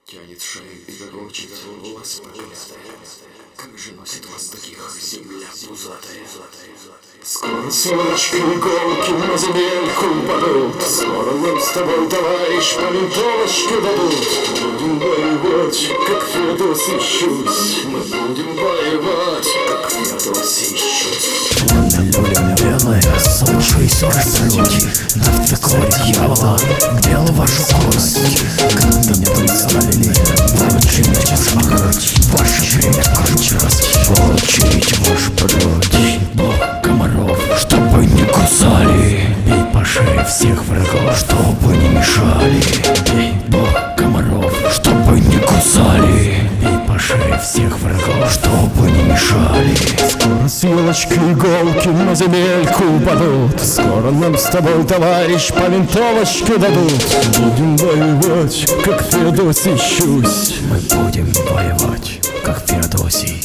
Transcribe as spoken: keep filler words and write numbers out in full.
Тянет шею и дрочит вас проклятая. Как же носит вас таких земля пузатая. Скоро ссылочка иголки на земельку упадут. Скоро нам с тобой, товарищ, по винтовочке дадут. Будем воевать, как Федос ищусь. Мы будем воевать, как Федос ищусь. Люля белая, слушайся, рассудите. На такого дьявола, где вашу кость? Как меня представили, получить вашу грудь. Ваше время каждый раз получить вашу грудь. Бог комаров, чтобы не кусали. Бей по шее всех врагов, чтобы не мешали. Бей, Бог комаров, чтобы не кусали. Бей по шее всех врагов, чтобы не мешали. Скоро с елочки иголки на земельку упадут. Скоро нам с тобой, товарищ, по винтовочке дадут. Будем воевать, как Федос ищусь. Мы будем воевать, как Феодосий.